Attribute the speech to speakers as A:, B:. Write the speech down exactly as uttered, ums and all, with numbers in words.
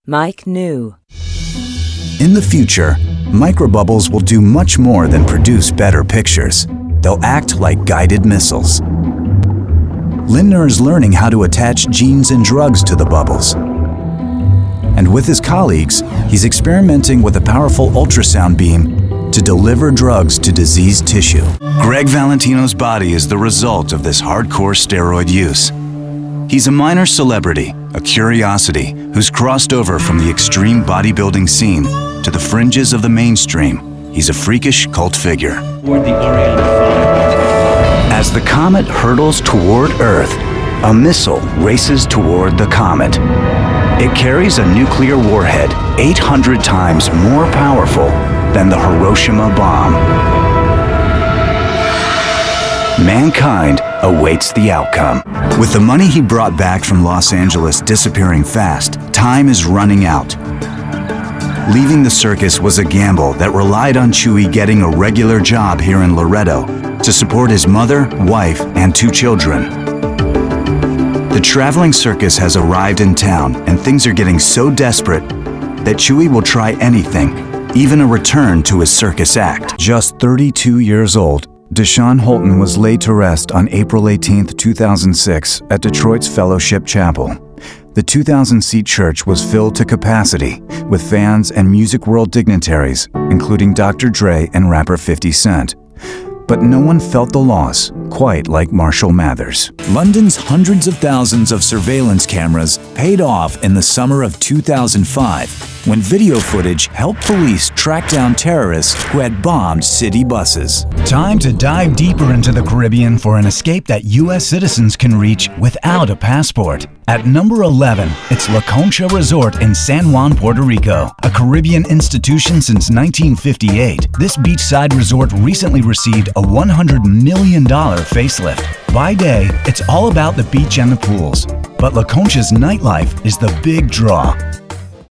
A: Mike knew.
B: In the future, microbubbles will do much more than produce better pictures. They'll act like guided missiles. Lindner is learning how to attach genes and drugs to the bubbles. And with his colleagues, he's experimenting with a powerful ultrasound beam to deliver drugs to diseased tissue. Greg Valentino's body is the result of this hardcore steroid use. He's a minor celebrity, a curiosity, who's crossed over from the extreme bodybuilding scene to the fringes of the mainstream. He's a freakish cult figure. As the comet hurtles toward Earth, a missile races toward the comet. It carries a nuclear warhead eight hundred times more powerful than the Hiroshima bomb. Mankind awaits the outcome. With the money he brought back from Los Angeles disappearing fast, time is running out. Leaving the circus was a gamble that relied on Chewie getting a regular job here in Loretto to support his mother, wife, and two children. The traveling circus has arrived in town, and things are getting so desperate that Chewie will try anything, even a return to his circus act. Just thirty-two years old, Deshaun Holton was laid to rest on April eighteenth, two thousand six at Detroit's Fellowship Chapel. The two thousand seat church was filled to capacity with fans and music world dignitaries, including Doctor Dre and rapper fifty cent. But no one felt the loss quite like Marshall Mathers. London's hundreds of thousands of surveillance cameras paid off in the summer of two thousand five when video footage helped police track down terrorists who had bombed city buses. Time to dive deeper into the Caribbean for an escape that U S citizens can reach without a passport. At number eleven, it's La Concha Resort in San Juan, Puerto Rico. A Caribbean institution since nineteen fifty-eight, this beachside resort recently received a one hundred million dollars facelift. By day, it's all about the beach and the pools. But La Concha's nightlife is the big draw.